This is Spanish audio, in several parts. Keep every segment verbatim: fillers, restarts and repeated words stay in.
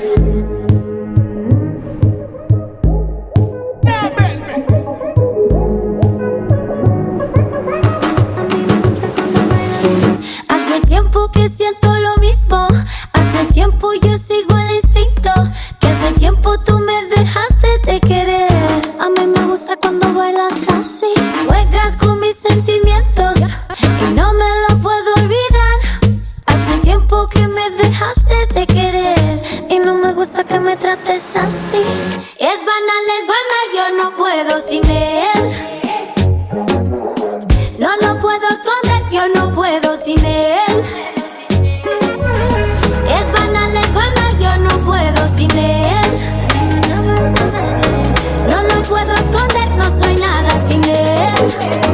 Hace tiempo que siento lo mismo. Hace tiempo yo sigo el instinto. Que hace tiempo tú me dejaste de querer. A mí me gusta cuando bailas así. Juegas con mis sentimientos y no me lo puedo olvidar. Hace tiempo que me dejaste de querer y no me gusta que me trates así. Es banal, es banal, yo no puedo sin él. No lo puedo esconder, yo no puedo sin él. Es banal, es banal, yo no puedo sin él. No lo puedo esconder, no soy nada sin él.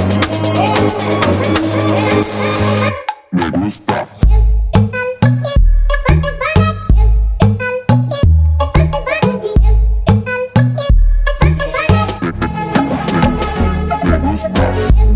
Me gusta. Me gusta.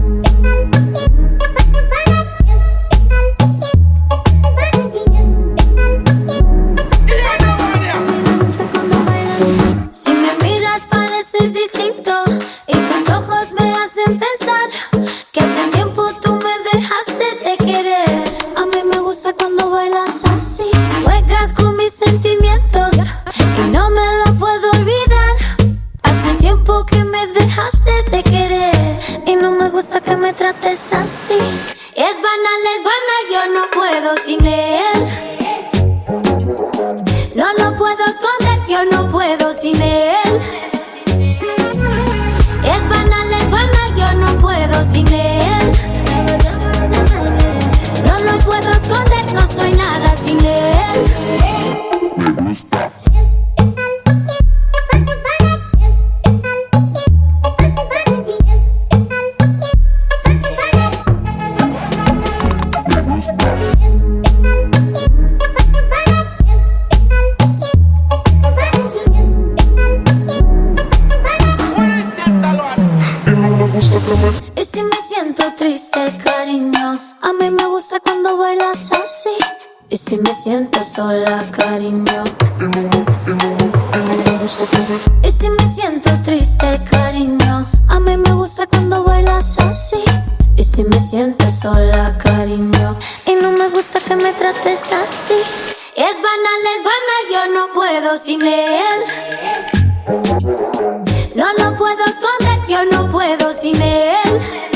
Si me miras pareces distinto y tus ojos me hacen pensar que hace tiempo tú me dejaste de querer. A mí me gusta cuando bailas así. Juegas con mis sentimientos y no me lo puedo olvidar. Hace tiempo que me dejaste de querer y no me gusta que me trates así. Es banal, es banal, yo no puedo sin él. No lo puedo esconder, yo no puedo sin él. Es banal, es banal, yo no puedo sin él. No lo puedo esconder, no soy nada sin él. Me gusta. Me gusta. Y si me siento triste, cariño, a mí me gusta cuando bailas así. Y si me siento sola, cariño, y si me siento triste, cariño, a mí me gusta cuando bailas así. Y si me siento sola, cariño, y no me gusta que me trates así. Es banal, es banal, yo no puedo sin él. No lo puedo esconder, yo no puedo sin él.